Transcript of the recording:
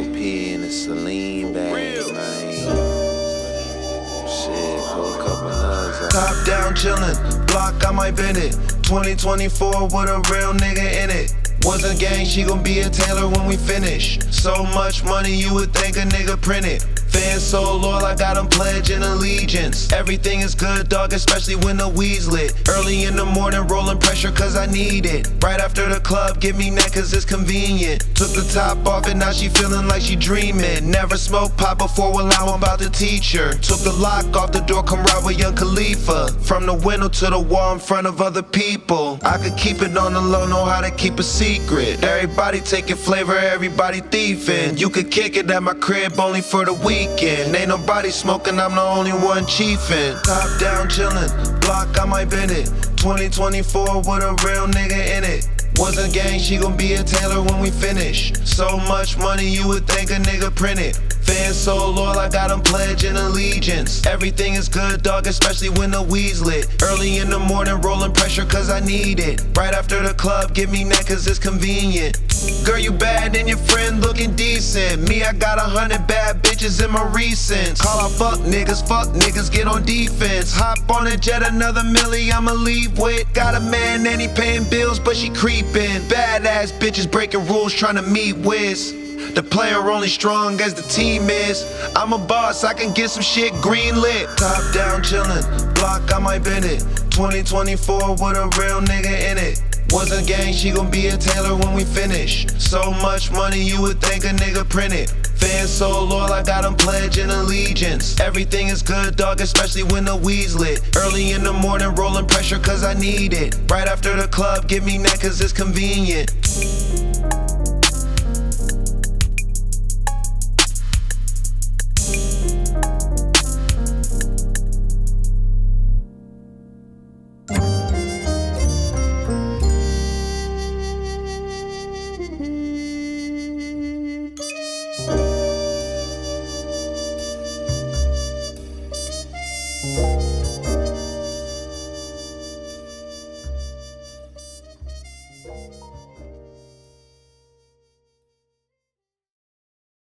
P in a Celine bag, man. Shit, pull a couple nuts out. Top down chillin', block I might bend it. 2024 with a real nigga in it. Wasn't gang, she gon' be a Taylor when we finish. So much money you would think a nigga printed. Fans so loyal, I got them pledging allegiance. Everything is good, dog, especially when the weed's lit. Early in the morning, rolling pressure cause I need it. Right after the club, give me neck cause it's convenient. Took the top off and now she feeling like she dreaming. Never smoked pot before, well now I'm about to teach her. Took the lock off the door, come ride with Young Khalifa. From the window to the wall in front of other people. I could keep it on the low, know how to keep a secret. Everybody taking flavor, everybody thieving. You could kick it at my crib only for the weekend. Ain't nobody smoking, I'm the only one chiefin'. Top down chillin', block I might bend it. 2024 with a real nigga in it. Wasn't gang, she gon' be a Taylor when we finish. So much money you would think a nigga printed. Fans so loyal, I got them pledging allegiance. Everything is good, dog, especially when the weed's lit. Early in the morning, rolling pressure cause I need it. Right after the club, give me neck cause it's convenient. Girl, you bad and your friend looking decent. Me, I got 100 bad bitches in my recents. Call out fuck niggas, get on defense. Hop on a jet, another milli I'ma leave with. Got a man and he paying bills, but she creepin'. Badass bitches breaking rules, trying to meet Wiz. The player only strong as the team is. I'm a boss, I can get some shit green lit. Top down chillin', block I might bend it. 2024 with a real nigga in it. Wasn't gang, she gon' be a Taylor when we finish. So much money you would think a nigga printed. Fans so loyal, I got them pledging allegiance. Everything is good, dog, especially when the weed's lit. Early in the morning, rolling pressure cause I need it. Right after the club, give me neck cause it's convenient.